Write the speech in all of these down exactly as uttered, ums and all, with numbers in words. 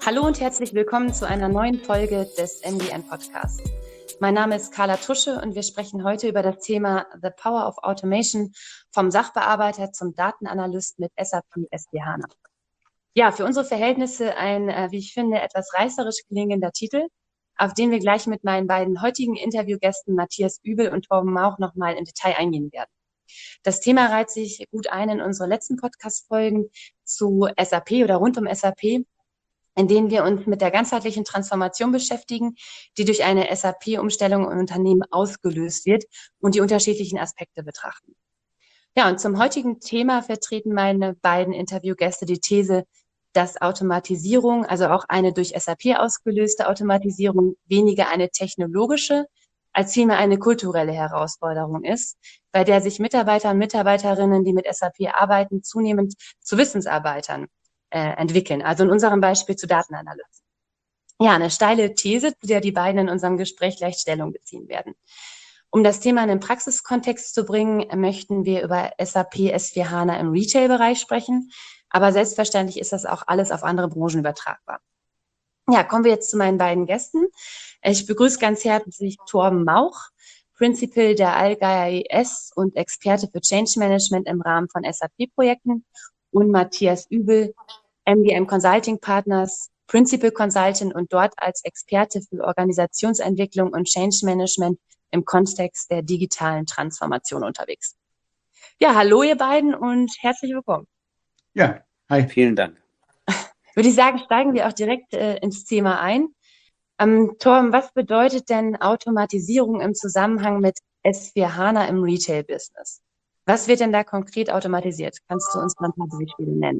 Hallo und herzlich willkommen zu einer neuen Folge des M D N Podcasts. Mein Name ist Carla Tusche und wir sprechen heute über das Thema The Power of Automation vom Sachbearbeiter zum Datenanalyst mit S A P S/4HANA. Ja, für unsere Verhältnisse ein, äh, wie ich finde, etwas reißerisch klingender Titel, auf den wir gleich mit meinen beiden heutigen Interviewgästen Matthias Übel und Torben Mauch nochmal im Detail eingehen werden. Das Thema reiht sich gut ein in unsere letzten Podcast-Folgen zu S A P oder rund um S A P, in denen wir uns mit der ganzheitlichen Transformation beschäftigen, die durch eine S A P-Umstellung im Unternehmen ausgelöst wird und die unterschiedlichen Aspekte betrachten. Ja, und zum heutigen Thema vertreten meine beiden Interviewgäste die These, dass Automatisierung, also auch eine durch S A P ausgelöste Automatisierung, weniger eine technologische, als vielmehr eine kulturelle Herausforderung ist, bei der sich Mitarbeiter und Mitarbeiterinnen, die mit S A P arbeiten, zunehmend zu Wissensarbeitern äh, entwickeln. Also in unserem Beispiel zu Datenanalysten. Ja, eine steile These, zu der die beiden in unserem Gespräch leicht Stellung beziehen werden. Um das Thema in den Praxiskontext zu bringen, möchten wir über S A P S/4HANA im Retail-Bereich sprechen. Aber selbstverständlich ist das auch alles auf andere Branchen übertragbar. Ja, kommen wir jetzt zu meinen beiden Gästen. Ich begrüße ganz herzlich Torben Mauch, Principal der Allgeier I S und Experte für Change Management im Rahmen von S A P-Projekten, und Matthias Übel, M D M Consulting Partners, Principal Consultant und dort als Experte für Organisationsentwicklung und Change Management im Kontext der digitalen Transformation unterwegs. Ja, hallo ihr beiden und herzlich willkommen. Ja, hi. Vielen Dank. Würde ich sagen, steigen wir auch direkt äh, ins Thema ein. Ähm, Torben, was bedeutet denn Automatisierung im Zusammenhang mit S vier HANA im Retail-Business? Was wird denn da konkret automatisiert? Kannst du uns mal ein paar Beispiele nennen?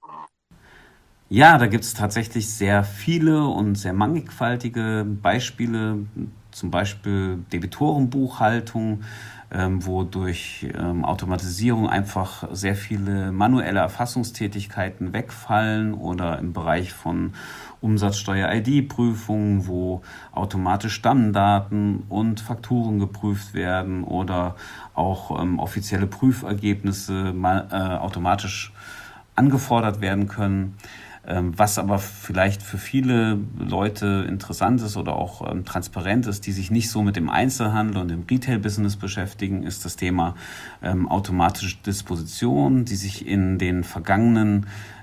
Ja, da gibt es tatsächlich sehr viele und sehr mannigfaltige Beispiele, zum Beispiel Debitorenbuchhaltung, ähm, wo durch ähm, Automatisierung einfach sehr viele manuelle Erfassungstätigkeiten wegfallen, oder im Bereich von Umsatzsteuer-I D-Prüfungen, wo automatisch Stammdaten und Fakturen geprüft werden, oder auch ähm, offizielle Prüfergebnisse mal, äh, automatisch angefordert werden können. Was aber vielleicht für viele Leute interessant ist oder auch ähm, transparent ist, die sich nicht so mit dem Einzelhandel und dem Retail-Business beschäftigen, ist das Thema ähm, automatische Disposition, die sich in den vergangenen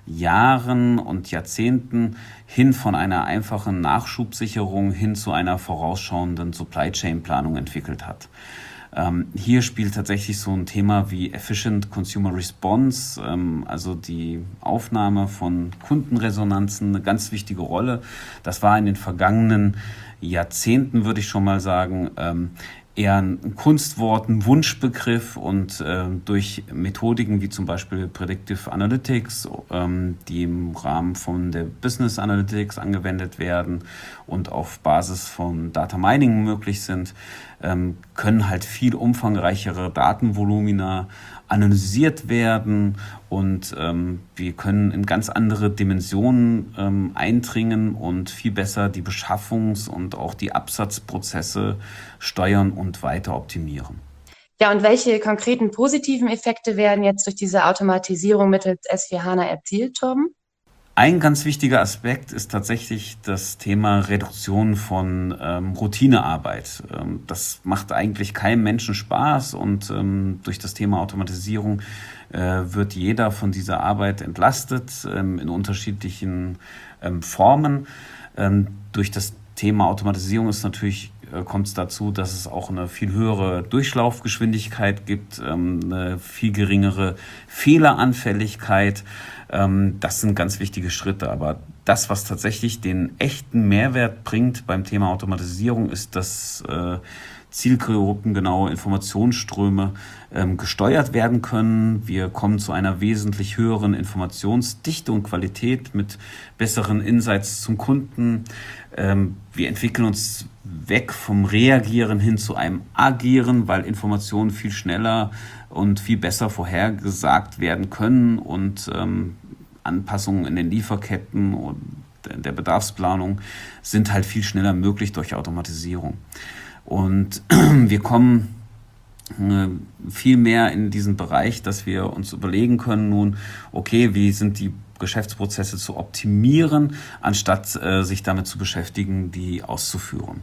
Jahren und Jahrzehnten hin von einer einfachen Nachschubsicherung hin zu einer vorausschauenden Supply-Chain-Planung entwickelt hat. Ähm, hier spielt tatsächlich so ein Thema wie Efficient Consumer Response, ähm, also die Aufnahme von Kundenresonanzen, eine ganz wichtige Rolle. Das war in den vergangenen Jahrzehnten, würde ich schon mal sagen, ähm, eher ein Kunstwort, ein Wunschbegriff, und äh, durch Methodiken wie zum Beispiel Predictive Analytics, ähm, die im Rahmen von der Business Analytics angewendet werden und auf Basis von Data Mining möglich sind, ähm, können halt viel umfangreichere Datenvolumina analysiert werden, und ähm, wir können in ganz andere Dimensionen ähm, eindringen und viel besser die Beschaffungs- und auch die Absatzprozesse steuern und weiter optimieren. Ja, und welche konkreten positiven Effekte werden jetzt durch diese Automatisierung mittels S vier HANA erzielt, Torben? Ein ganz wichtiger Aspekt ist tatsächlich das Thema Reduktion von ähm, Routinearbeit. Ähm, das macht eigentlich keinem Menschen Spaß, und ähm, durch das Thema Automatisierung äh, wird jeder von dieser Arbeit entlastet ähm, in unterschiedlichen ähm, Formen. Ähm, durch das Thema Automatisierung ist natürlich äh, kommt es dazu, dass es auch eine viel höhere Durchlaufgeschwindigkeit gibt, ähm, eine viel geringere Fehleranfälligkeit. Ähm, das sind ganz wichtige Schritte. Aber das, was tatsächlich den echten Mehrwert bringt beim Thema Automatisierung, ist, dass äh, zielgruppengenaue Informationsströme ähm, gesteuert werden können. Wir kommen zu einer wesentlich höheren Informationsdichte und Qualität mit besseren Insights zum Kunden. Ähm, wir entwickeln uns weg vom Reagieren hin zu einem Agieren, weil Informationen viel schneller und viel besser vorhergesagt werden können, und ähm, Anpassungen in den Lieferketten und der Bedarfsplanung sind halt viel schneller möglich durch Automatisierung. Und wir kommen viel mehr in diesen Bereich, dass wir uns überlegen können nun, okay, wie sind die Geschäftsprozesse zu optimieren, anstatt äh, sich damit zu beschäftigen, die auszuführen.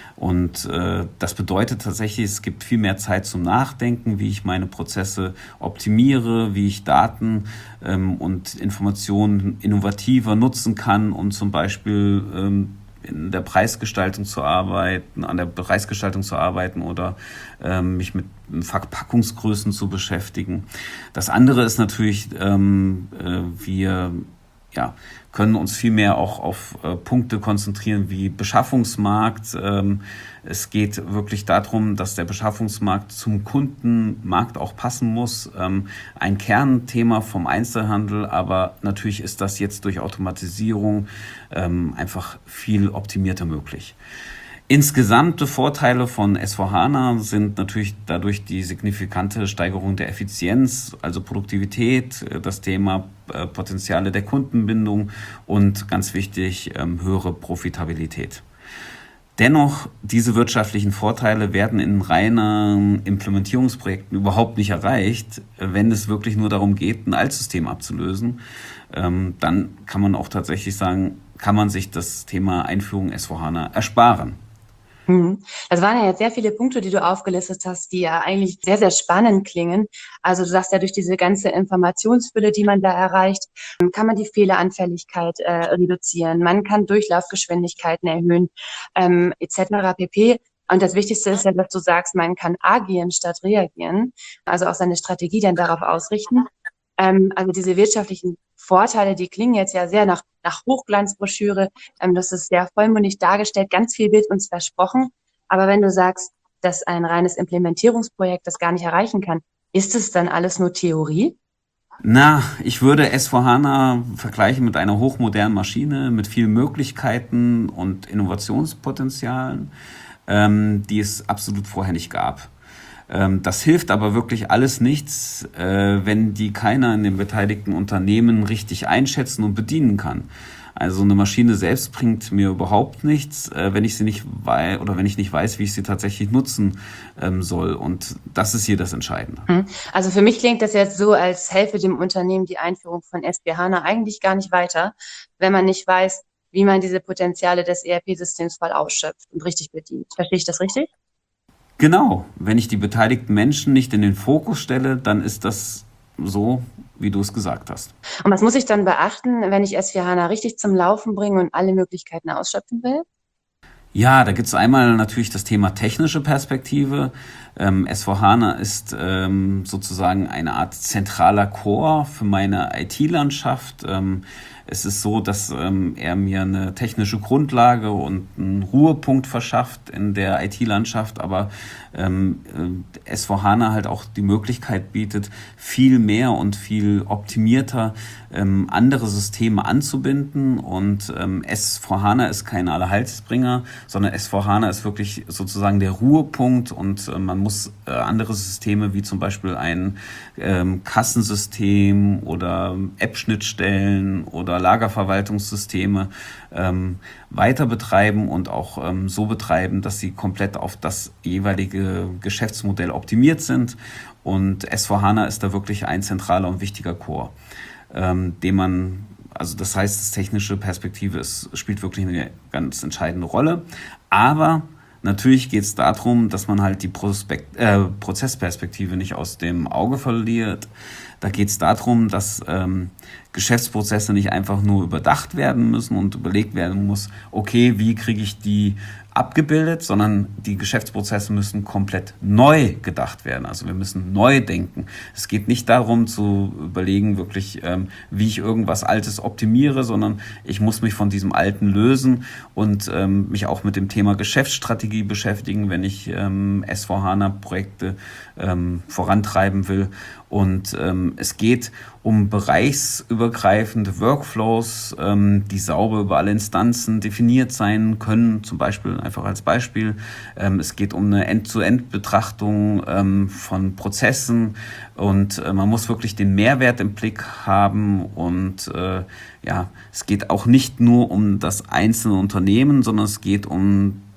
Und äh, das bedeutet tatsächlich, es gibt viel mehr Zeit zum Nachdenken, wie ich meine Prozesse optimiere, wie ich Daten ähm, und Informationen innovativer nutzen kann, um zum Beispiel ähm, in der Preisgestaltung zu arbeiten, an der Preisgestaltung zu arbeiten oder ähm, mich mit Verpackungsgrößen zu beschäftigen. Das andere ist natürlich, ähm, äh, wir ja, können uns viel mehr auch auf äh, Punkte konzentrieren wie Beschaffungsmarkt. Ähm, es geht wirklich darum, dass der Beschaffungsmarkt zum Kundenmarkt auch passen muss. Ähm, ein Kernthema vom Einzelhandel, aber natürlich ist das jetzt durch Automatisierung ähm, einfach viel optimierter möglich. Insgesamte Vorteile von S vier HANA sind natürlich dadurch die signifikante Steigerung der Effizienz, also Produktivität, das Thema äh, Potenziale der Kundenbindung und ganz wichtig, ähm, höhere Profitabilität. Dennoch, diese wirtschaftlichen Vorteile werden in reinen Implementierungsprojekten überhaupt nicht erreicht, wenn es wirklich nur darum geht, ein Altsystem abzulösen. Ähm, dann kann man auch tatsächlich sagen, kann man sich das Thema Einführung S vier HANA ersparen. Mhm. Das waren ja jetzt sehr viele Punkte, die du aufgelistet hast, die ja eigentlich sehr, sehr spannend klingen. Also du sagst ja, durch diese ganze Informationsfülle, die man da erreicht, kann man die Fehleranfälligkeit äh, reduzieren, man kann Durchlaufgeschwindigkeiten erhöhen, ähm, et cetera pp. Und das Wichtigste ist ja, dass du sagst, man kann agieren statt reagieren, also auch seine Strategie dann darauf ausrichten. Ähm, also diese wirtschaftlichen Vorteile, die klingen jetzt ja sehr nach, nach Hochglanzbroschüre. Ähm, das ist sehr vollmundig dargestellt. Ganz viel wird uns versprochen. Aber wenn du sagst, dass ein reines Implementierungsprojekt das gar nicht erreichen kann, ist es dann alles nur Theorie? Na, ich würde S vier HANA vergleichen mit einer hochmodernen Maschine mit vielen Möglichkeiten und Innovationspotenzialen, ähm, die es absolut vorher nicht gab. Ähm, das hilft aber wirklich alles nichts, äh, wenn die keiner in den beteiligten Unternehmen richtig einschätzen und bedienen kann. Also eine Maschine selbst bringt mir überhaupt nichts, äh, wenn ich sie nicht weiß oder wenn ich nicht weiß, wie ich sie tatsächlich nutzen ähm, soll. Und das ist hier das Entscheidende. Hm. Also für mich klingt das jetzt so, als helfe dem Unternehmen die Einführung von S vier HANA eigentlich gar nicht weiter, wenn man nicht weiß, wie man diese Potenziale des E R P-Systems voll ausschöpft und richtig bedient. Verstehe ich das richtig? Genau, wenn ich die beteiligten Menschen nicht in den Fokus stelle, dann ist das so, wie du es gesagt hast. Und was muss ich dann beachten, wenn ich S vier HANA richtig zum Laufen bringe und alle Möglichkeiten ausschöpfen will? Ja, da gibt es einmal natürlich das Thema technische Perspektive. Ähm, S vier HANA ist ähm, sozusagen eine Art zentraler Core für meine I T-Landschaft. Ähm, es ist so, dass ähm, er mir eine technische Grundlage und einen Ruhepunkt verschafft in der I T-Landschaft, aber ähm, äh, S vier HANA halt auch die Möglichkeit bietet, viel mehr und viel optimierter ähm, andere Systeme anzubinden. Und ähm, S vier HANA ist kein Allerheilsbringer, sondern S vier HANA ist wirklich sozusagen der Ruhepunkt und äh, man muss äh, andere Systeme wie zum Beispiel ein ähm, Kassensystem oder App-Schnittstellen oder Lagerverwaltungssysteme ähm, weiter betreiben und auch ähm, so betreiben, dass sie komplett auf das jeweilige Geschäftsmodell optimiert sind. Und S vier HANA ist da wirklich ein zentraler und wichtiger Core, ähm, den man Also das heißt, das technische Perspektive ist, spielt wirklich eine ganz entscheidende Rolle. Aber natürlich geht es darum, dass man halt die Prospekt, äh, Prozessperspektive nicht aus dem Auge verliert. Da geht es darum, dass ähm, Geschäftsprozesse nicht einfach nur überdacht werden müssen und überlegt werden muss, okay, wie kriege ich die abgebildet, sondern die Geschäftsprozesse müssen komplett neu gedacht werden. Also wir müssen neu denken. Es geht nicht darum zu überlegen, wirklich, ähm, wie ich irgendwas Altes optimiere, sondern ich muss mich von diesem Alten lösen und ähm, mich auch mit dem Thema Geschäftsstrategie beschäftigen, wenn ich ähm, S vier HANA-Projekte ähm, vorantreiben will. Und ähm, es geht um bereichsübergreifende Workflows, ähm, die sauber über alle Instanzen definiert sein können, zum Beispiel einfach als Beispiel. Ähm, es geht um eine End-zu-End-Betrachtung ähm, von Prozessen und äh, man muss wirklich den Mehrwert im Blick haben und äh, ja, es geht auch nicht nur um das einzelne Unternehmen, sondern es geht um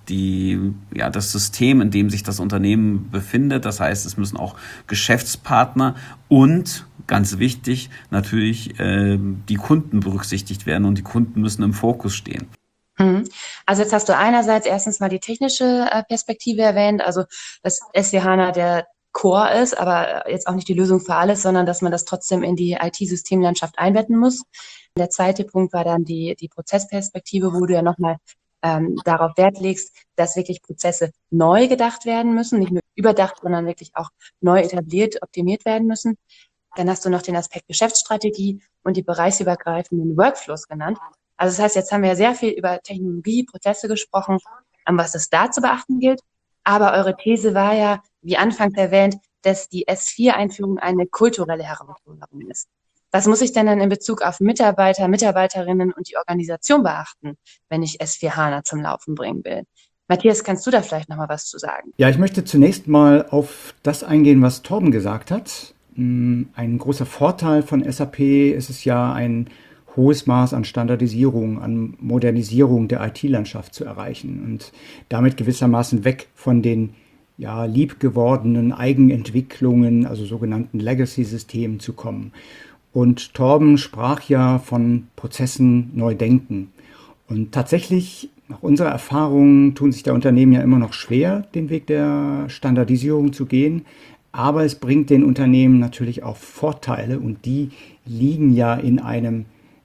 die, ja, das System, in dem sich das Unternehmen befindet. Das heißt, es müssen auch Geschäftspartner und, ganz wichtig, natürlich äh, die Kunden berücksichtigt werden und die Kunden müssen im Fokus stehen. Mhm. Also jetzt hast du einerseits erstens mal die technische äh, Perspektive erwähnt, also dass S vier HANA der Core ist, aber jetzt auch nicht die Lösung für alles, sondern dass man das trotzdem in die I T-Systemlandschaft einbetten muss. Der zweite Punkt war dann die, die Prozessperspektive, wo du ja nochmal ähm, darauf Wert legst, dass wirklich Prozesse neu gedacht werden müssen, nicht nur überdacht, sondern wirklich auch neu etabliert, optimiert werden müssen. Dann hast du noch den Aspekt Geschäftsstrategie und die bereichsübergreifenden Workflows genannt. Also das heißt, jetzt haben wir sehr viel über Technologie, Prozesse gesprochen, an was es da zu beachten gilt. Aber eure These war ja, wie anfangs erwähnt, dass die S vier Einführung eine kulturelle Herausforderung ist. Was muss ich denn dann in Bezug auf Mitarbeiter, Mitarbeiterinnen und die Organisation beachten, wenn ich S vier HANA zum Laufen bringen will? Matthias, kannst du da vielleicht noch mal was zu sagen? Ja, ich möchte zunächst mal auf das eingehen, was Torben gesagt hat. Ein großer Vorteil von S A P ist es ja, ein hohes Maß an Standardisierung, an Modernisierung der I T-Landschaft zu erreichen und damit gewissermaßen weg von den ja, liebgewordenen Eigenentwicklungen, also sogenannten Legacy-Systemen zu kommen. Und Torben sprach ja von Prozessen neu denken. Und tatsächlich, nach unserer Erfahrung, tun sich der Unternehmen ja immer noch schwer, den Weg der Standardisierung zu gehen. Aber es bringt den Unternehmen natürlich auch Vorteile und die liegen ja in einem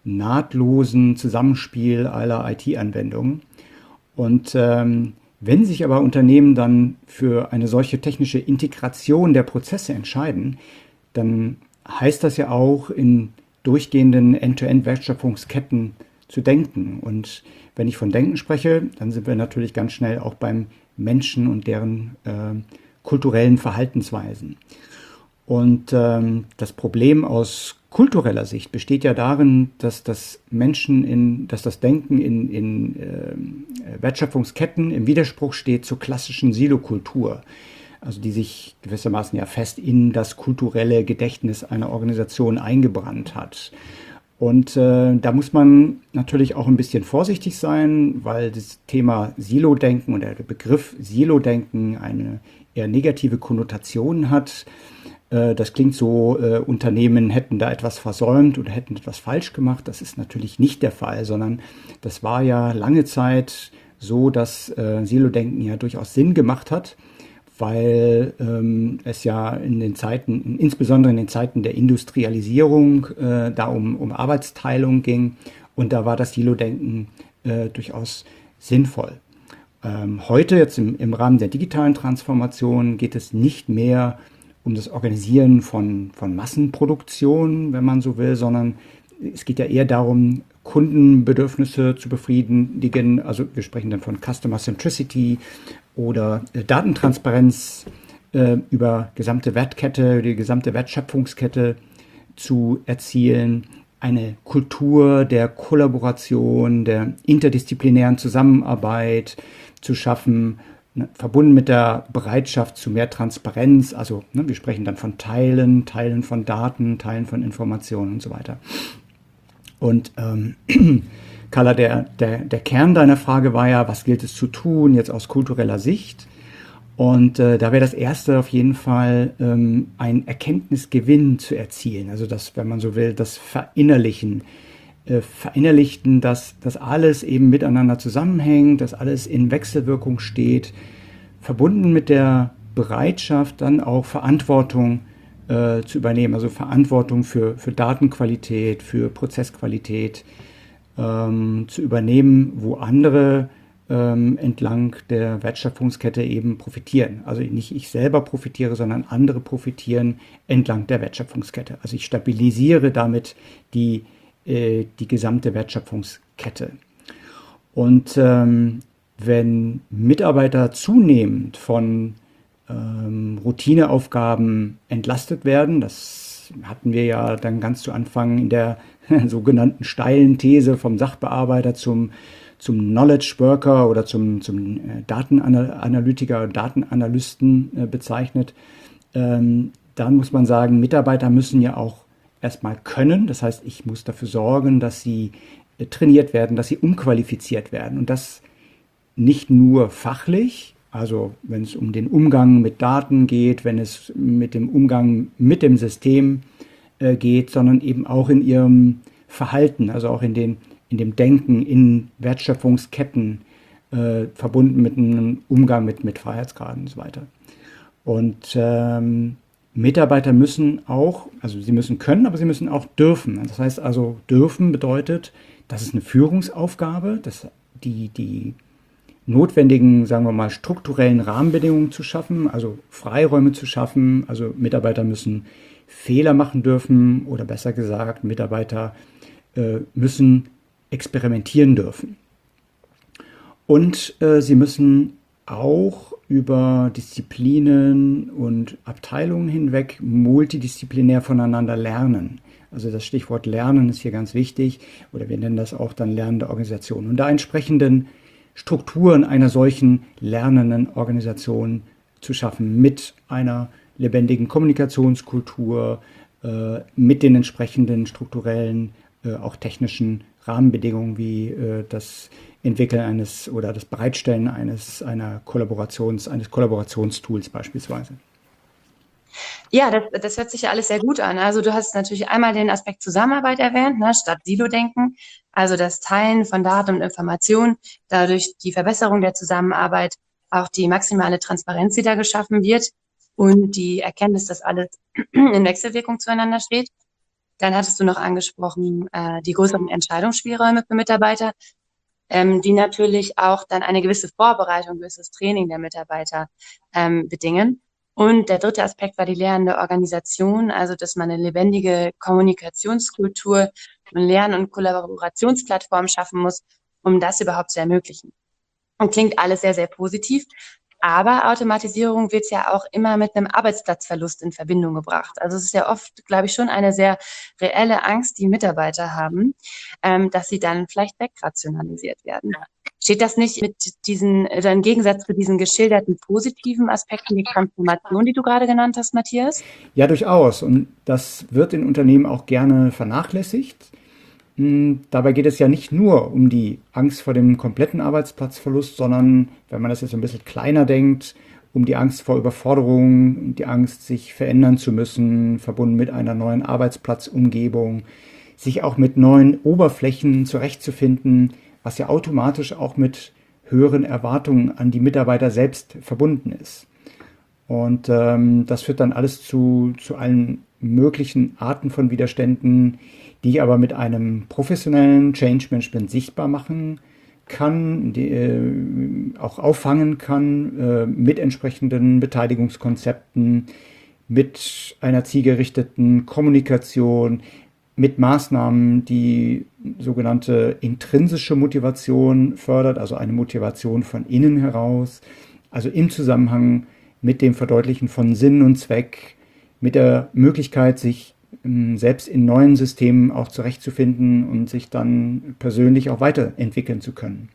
nahtlosen Zusammenspiel aller I T-Anwendungen. Und ähm, wenn sich aber Unternehmen dann für eine solche technische Integration der Prozesse entscheiden, dann heißt das ja auch, in durchgehenden End-to-End-Wertschöpfungsketten zu denken. Und wenn ich von Denken spreche, dann sind wir natürlich ganz schnell auch beim Menschen und deren äh, kulturellen Verhaltensweisen. Und ähm, das Problem aus kultureller Sicht besteht ja darin, dass das Menschen in, dass das Denken in, in äh, Wertschöpfungsketten im Widerspruch steht zur klassischen Silokultur, also die sich gewissermaßen ja fest in das kulturelle Gedächtnis einer Organisation eingebrannt hat. Und äh, da muss man natürlich auch ein bisschen vorsichtig sein, weil das Thema Silo-Denken und der Begriff Silo-Denken eine eher negative Konnotation hat. Äh, das klingt so, äh, Unternehmen hätten da etwas versäumt oder hätten etwas falsch gemacht. Das ist natürlich nicht der Fall, sondern das war ja lange Zeit so, dass äh, Silo-Denken ja durchaus Sinn gemacht hat, weil ähm, es ja in den Zeiten, insbesondere in den Zeiten der Industrialisierung, äh, da um, um Arbeitsteilung ging und da war das Silo-Denken äh, durchaus sinnvoll. Ähm, heute, jetzt im, im Rahmen der digitalen Transformation, geht es nicht mehr um das Organisieren von, von Massenproduktion, wenn man so will, sondern es geht ja eher darum, Kundenbedürfnisse zu befriedigen. Also wir sprechen dann von Customer Centricity oder äh, Datentransparenz äh, über gesamte Wertkette, die gesamte Wertschöpfungskette zu erzielen. Eine Kultur der Kollaboration, der interdisziplinären Zusammenarbeit zu schaffen, ne, verbunden mit der Bereitschaft zu mehr Transparenz. Also ne, wir sprechen dann von Teilen, Teilen von Daten, Teilen von Informationen und so weiter. Und ähm, Carla, der, der, der Kern deiner Frage war ja, was gilt es zu tun, jetzt aus kultureller Sicht? Und äh, da wäre das Erste auf jeden Fall, ähm, ein Erkenntnisgewinn zu erzielen. Also das, wenn man so will, das Verinnerlichen. Äh, verinnerlichten, dass das alles eben miteinander zusammenhängt, dass alles in Wechselwirkung steht, verbunden mit der Bereitschaft, dann auch Verantwortung äh, zu übernehmen. Also Verantwortung für, für Datenqualität, für Prozessqualität ähm, zu übernehmen, wo andere ähm, entlang der Wertschöpfungskette eben profitieren. Also nicht ich selber profitiere, sondern andere profitieren entlang der Wertschöpfungskette. Also ich stabilisiere damit die, äh, die gesamte Wertschöpfungskette. Und ähm, wenn Mitarbeiter zunehmend von ähm, Routineaufgaben entlastet werden, das hatten wir ja dann ganz zu Anfang in der sogenannten steilen These vom Sachbearbeiter zum, zum Knowledge Worker oder zum, zum Datenanalytiker, Datenanalysten äh, bezeichnet, ähm, dann muss man sagen, Mitarbeiter müssen ja auch erstmal können. Das heißt, ich muss dafür sorgen, dass sie äh, trainiert werden, dass sie umqualifiziert werden. Und das nicht nur fachlich, also wenn es um den Umgang mit Daten geht, wenn es mit dem Umgang mit dem System äh, geht, sondern eben auch in ihrem Verhalten, also auch in, den, in dem Denken, in Wertschöpfungsketten, äh, verbunden mit einem Umgang mit, mit Freiheitsgraden und so weiter. Und ähm, Mitarbeiter müssen auch, also sie müssen können, aber sie müssen auch dürfen. Das heißt also, dürfen bedeutet, das ist eine Führungsaufgabe, dass die, die notwendigen, sagen wir mal, strukturellen Rahmenbedingungen zu schaffen, also Freiräume zu schaffen. Also Mitarbeiter müssen Fehler machen dürfen oder besser gesagt, Mitarbeiter äh, müssen experimentieren dürfen. Und äh, sie müssen auch über Disziplinen und Abteilungen hinweg multidisziplinär voneinander lernen. Also das Stichwort Lernen ist hier ganz wichtig, oder wir nennen das auch dann lernende Organisation. Und da entsprechenden Strukturen einer solchen lernenden Organisation zu schaffen, mit einer lebendigen Kommunikationskultur, äh, mit den entsprechenden strukturellen, äh, auch technischen Rahmenbedingungen wie äh, das Entwickeln eines oder das Bereitstellen eines einer Kollaborations, eines Kollaborationstools beispielsweise. Ja, das, das hört sich ja alles sehr gut an. Also du hast natürlich einmal den Aspekt Zusammenarbeit erwähnt, ne, statt Silo-Denken, also das Teilen von Daten und Informationen, dadurch die Verbesserung der Zusammenarbeit, auch die maximale Transparenz, die da geschaffen wird und die Erkenntnis, dass alles in Wechselwirkung zueinander steht. Dann hattest du noch angesprochen, äh, die größeren Entscheidungsspielräume für Mitarbeiter, ähm, die natürlich auch dann eine gewisse Vorbereitung, gewisses Training der Mitarbeiter ähm, bedingen. Und der dritte Aspekt war die lernende Organisation, also dass man eine lebendige Kommunikationskultur und Lern- und Kollaborationsplattformen schaffen muss, um das überhaupt zu ermöglichen. Und klingt alles sehr, sehr positiv. Aber Automatisierung wird ja auch immer mit einem Arbeitsplatzverlust in Verbindung gebracht. Also es ist ja oft, glaube ich, schon eine sehr reelle Angst, die Mitarbeiter haben, ähm, dass sie dann vielleicht wegrationalisiert werden. Steht das nicht mit diesen, oder im Gegensatz zu diesen geschilderten positiven Aspekten, die Transformation, die du gerade genannt hast, Matthias? Ja, durchaus. Und das wird in Unternehmen auch gerne vernachlässigt. Dabei geht es ja nicht nur um die Angst vor dem kompletten Arbeitsplatzverlust, sondern, wenn man das jetzt ein bisschen kleiner denkt, um die Angst vor Überforderung, die Angst, sich verändern zu müssen, verbunden mit einer neuen Arbeitsplatzumgebung, sich auch mit neuen Oberflächen zurechtzufinden, was ja automatisch auch mit höheren Erwartungen an die Mitarbeiter selbst verbunden ist. Und ähm, das führt dann alles zu, zu allen möglichen Arten von Widerständen, die ich aber mit einem professionellen Change Management sichtbar machen kann, die, äh, auch auffangen kann, äh, mit entsprechenden Beteiligungskonzepten, mit einer zielgerichteten Kommunikation, mit Maßnahmen, die sogenannte intrinsische Motivation fördert, also eine Motivation von innen heraus, also im Zusammenhang mit dem Verdeutlichen von Sinn und Zweck, mit der Möglichkeit, sich selbst in neuen Systemen auch zurechtzufinden und sich dann persönlich auch weiterentwickeln zu können.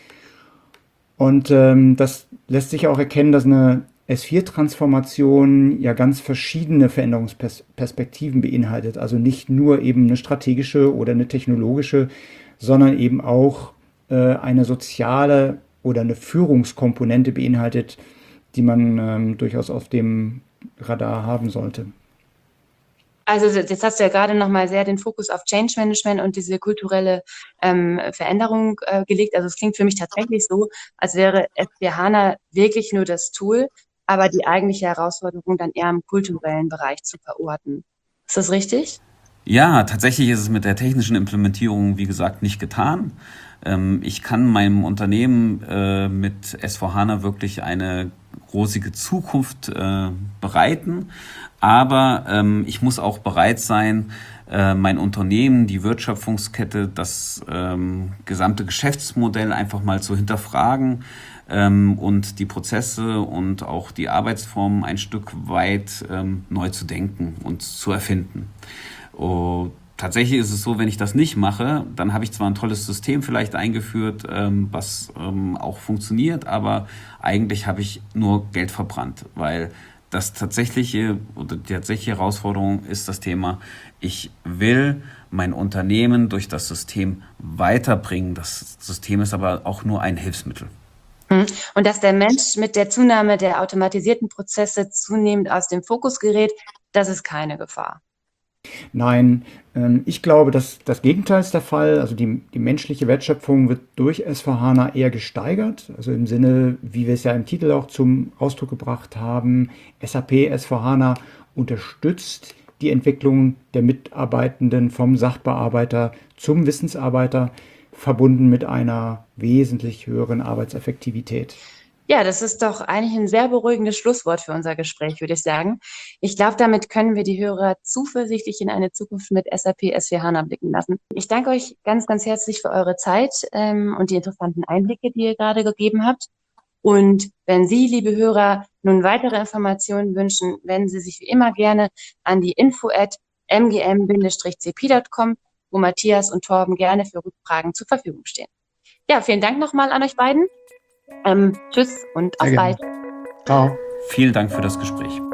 Und ähm, das lässt sich auch erkennen, dass eine S vier Transformation ja ganz verschiedene Veränderungsperspektiven beinhaltet. Also nicht nur eben eine strategische oder eine technologische, sondern eben auch äh, eine soziale oder eine Führungskomponente beinhaltet, die man ähm, durchaus auf dem Radar haben sollte. Also jetzt hast du ja gerade nochmal sehr den Fokus auf Change Management und diese kulturelle ähm, Veränderung äh, gelegt. Also es klingt für mich tatsächlich so, als wäre S vier HANA wirklich nur das Tool, aber die eigentliche Herausforderung dann eher im kulturellen Bereich zu verorten. Ist das richtig? Ja, tatsächlich ist es mit der technischen Implementierung, wie gesagt, nicht getan. Ähm, ich kann meinem Unternehmen äh, mit S vier HANA wirklich eine rosige Zukunft äh, bereiten. Aber ähm, ich muss auch bereit sein, äh, mein Unternehmen, die Wertschöpfungskette, das ähm, gesamte Geschäftsmodell einfach mal zu hinterfragen ähm, und die Prozesse und auch die Arbeitsformen ein Stück weit ähm, neu zu denken und zu erfinden. Oh, tatsächlich ist es so, wenn ich das nicht mache, dann habe ich zwar ein tolles System vielleicht eingeführt, ähm, was ähm, auch funktioniert, aber eigentlich habe ich nur Geld verbrannt, weil das tatsächliche oder die tatsächliche Herausforderung ist das Thema, ich will mein Unternehmen durch das System weiterbringen. Das System ist aber auch nur ein Hilfsmittel. Und dass der Mensch mit der Zunahme der automatisierten Prozesse zunehmend aus dem Fokus gerät, das ist keine Gefahr. Nein, ähm, ich glaube, dass das Gegenteil ist der Fall. Also die, die menschliche Wertschöpfung wird durch S vier HANA eher gesteigert. Also im Sinne, wie wir es ja im Titel auch zum Ausdruck gebracht haben, SAP S vier HANA unterstützt die Entwicklung der Mitarbeitenden vom Sachbearbeiter zum Wissensarbeiter, verbunden mit einer wesentlich höheren Arbeitseffektivität. Ja, das ist doch eigentlich ein sehr beruhigendes Schlusswort für unser Gespräch, würde ich sagen. Ich glaube, damit können wir die Hörer zuversichtlich in eine Zukunft mit SAP S vier HANA blicken lassen. Ich danke euch ganz, ganz herzlich für eure Zeit ähm, und die interessanten Einblicke, die ihr gerade gegeben habt. Und wenn Sie, liebe Hörer, nun weitere Informationen wünschen, wenden Sie sich wie immer gerne an die info at m g m Bindestrich c p Punkt com, wo Matthias und Torben gerne für Rückfragen zur Verfügung stehen. Ja, vielen Dank nochmal an euch beiden. Ähm, tschüss und auf Sehr bald. gerne. Ciao. Vielen Dank für das Gespräch.